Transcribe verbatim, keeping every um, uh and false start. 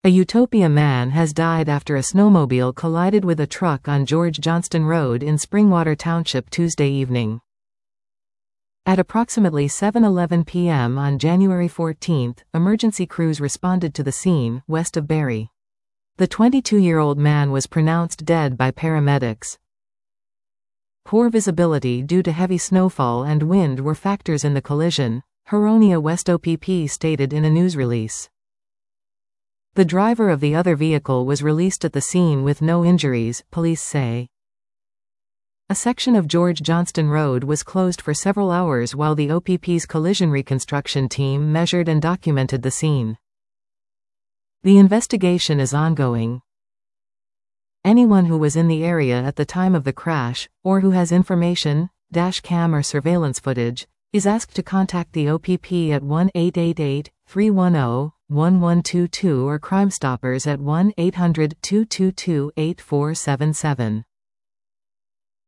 A Utopia man has died after a snowmobile collided with a truck on George Johnston Road in Springwater Township Tuesday evening. At approximately seven eleven p m on January fourteenth, emergency crews responded to the scene, west of Barrie. The twenty-two-year-old man was pronounced dead by paramedics. Poor visibility due to heavy snowfall and wind were factors in the collision, Huronia West O P P stated in a news release. The driver of the other vehicle was released at the scene with no injuries, police say. A section of George Johnston Road was closed for several hours while the O P P's collision reconstruction team measured and documented the scene. The investigation is ongoing. Anyone who was in the area at the time of the crash, or who has information, dash cam or surveillance footage, is asked to contact the O P P at one eight eight eight, three one zero, one one two two or Crime Stoppers at one eight hundred, two two two, eight four seven seven.